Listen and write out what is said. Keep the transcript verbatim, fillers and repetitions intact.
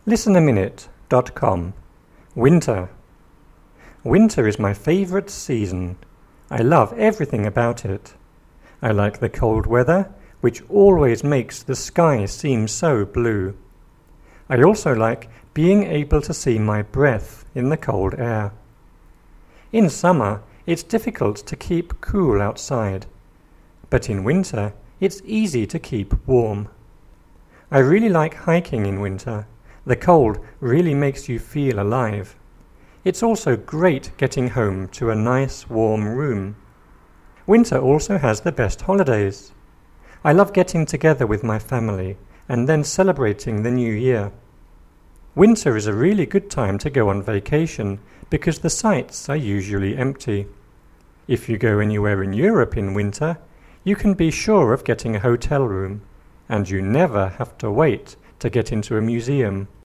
listen a minute dot com. Winter. Winter is my favourite season. I love everything about it. I like the cold weather, which always makes the sky seem so blue. I also like being able to see my breath in the cold air. In summer, it's difficult to keep cool outside, but in winter, it's easy to keep warm. I really like hiking in winter. The cold really makes you feel alive. It's also great getting home to a nice warm room. Winter also has the best holidays. I love getting together with my family and then celebrating the new year. Winter is a really good time to go on vacation because the sites are usually empty. If you go anywhere in Europe in winter, you can be sure of getting a hotel room, and you never have to wait to get into a museum.